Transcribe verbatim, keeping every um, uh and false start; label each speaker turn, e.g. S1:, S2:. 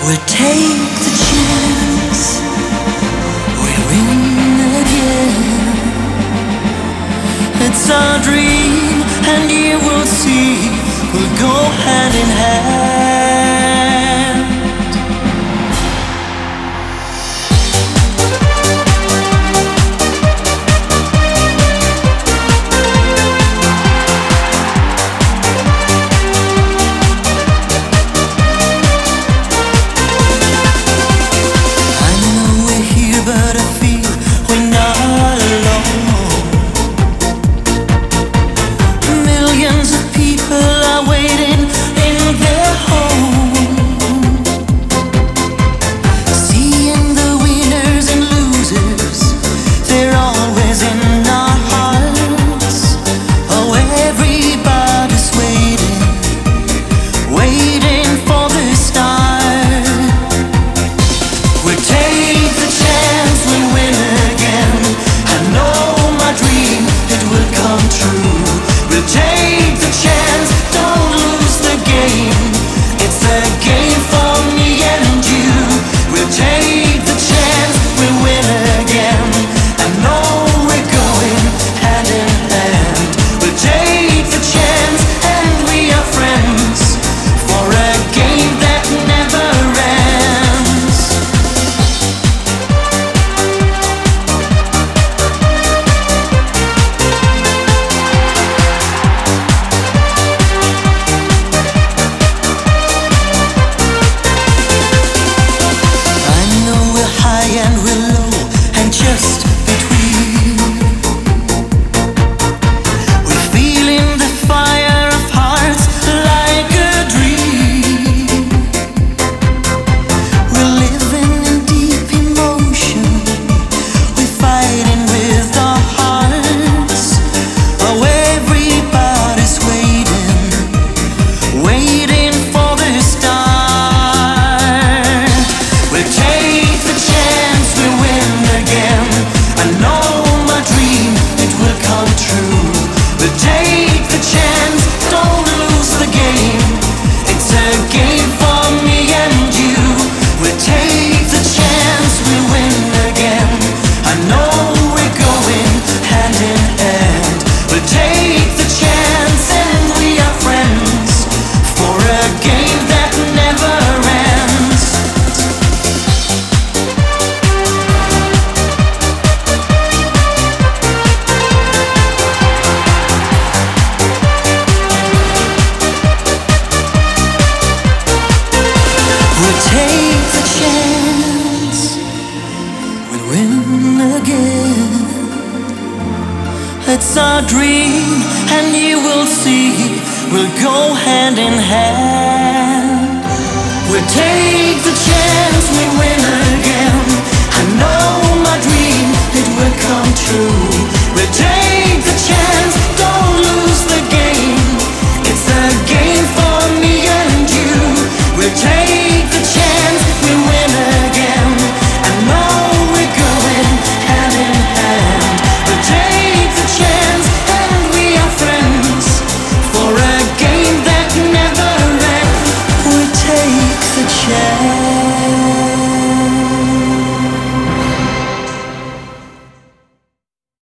S1: We'll take the chance, we'll win again. It's our dream, and you will see, we'll go hand in hand. But I feel we're not alone. Millions of people are waiting in their home, seeing the winners and losers. They're always in our hearts. Oh, everybody's waiting, waiting for the start. We'll take the chance, we'll win again. I know my dream, it will come true. We'll take the chance, don't lose the game. It's a game for me and you. We'll take the chance, we'll win again. I know we're going hand in hand. We'll take the chance, and we are friends for a game that never ends. And we're low and just between. We're feeling the fire of hearts like a dream. We're living in deep emotion. We're fighting with our hearts. Oh, everybody's waiting, waiting for the start. We'll take the chance, we win again. I know my dream, it will come true. We'll take the chance, don't lose the game. It's a game for me and you. We'll take the chance, we win again. I know we're going hand in hand. We'll take the chance, and we are friends for a game that never ends. We'll take the chance, we'll win again. It's our dream, and you will see, we'll go hand in hand. We'll take the chance, we win again. I know my dream, it will come true. We'll take the chance, don't lose the game. It's a game for me and you. We'll take